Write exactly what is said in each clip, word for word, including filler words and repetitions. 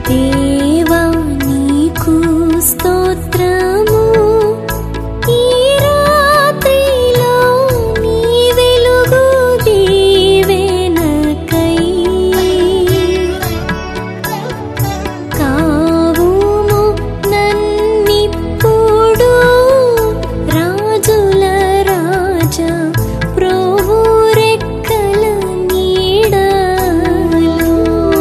దేవా నీకు స్తోత్రము, ఈ రాత్రిలో నీ వెలుగు దీవెనకై కావుము నన్నిప్పుడు రాజుల రాజా ప్రభు రెక్కల నీడలో.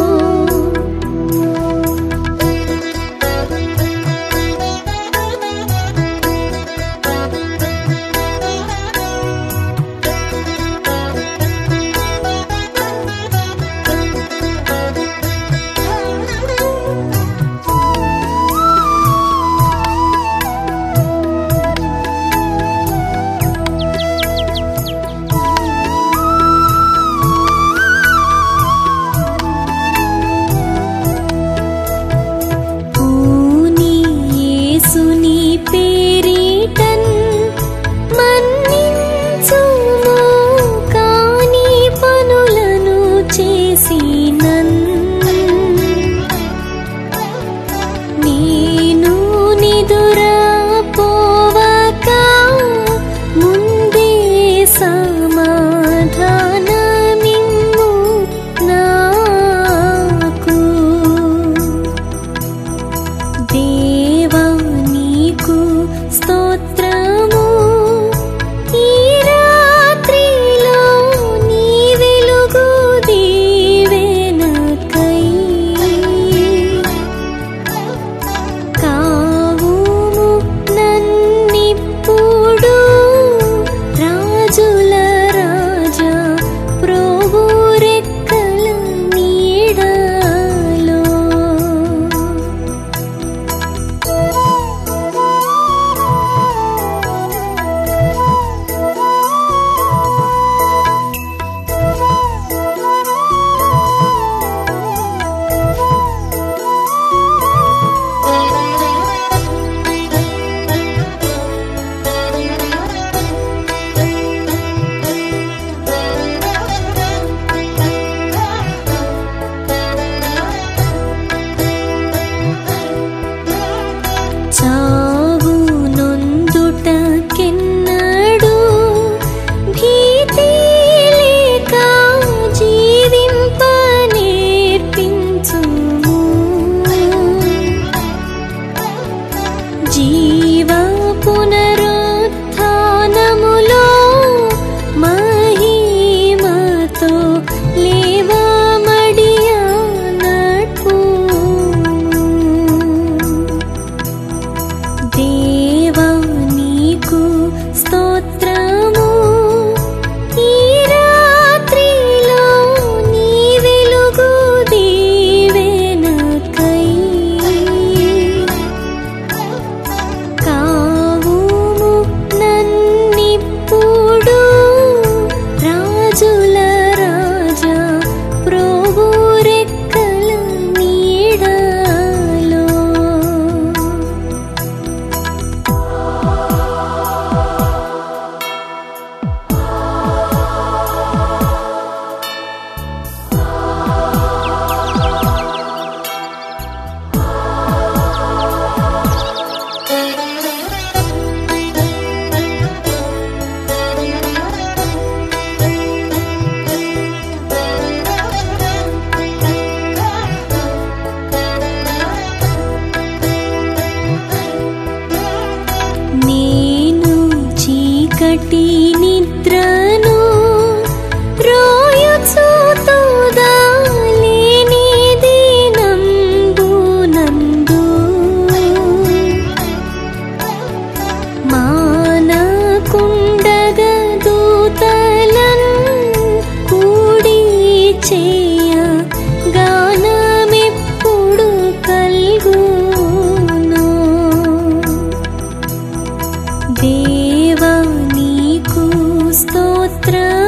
పూని యేసుని పేరిటన్ మన్నించుము, కాని పనులను చేసినన్ నేను నిదురపోవక ముందే సమాధానమిమ్ము నాకు. దేవా నీకు స్తోత్రము, ఈ రాత్రిలో నీ వెలుగు దీవెనకై కావుము నన్నిప్పుడు రాజుల రాజా ప్రభు రెక్కల నీడలో. చావు నొందుటకెన్నడూ భీతి లేక జీవింపనేర్పించుము. జీవ పునరుత్థానములో మహిమతో లేవమడియనట్టు. దేవా నీకు స్తోత్రము, ఈ రాత్రిలో నీ వెలుగు దీవెనకై కావుము నన్నిప్పుడు రాజుల రాజా ప్రభు రెక్కల నీడలో. నేను చీకటి నిద్రను రోయుచు తోదాలేని దినంబునందు మానకుండగ దూతలన్ కూడి చేయ గానమెప్పుడు కల్గును. దేవా నీకు స్తోత్రము,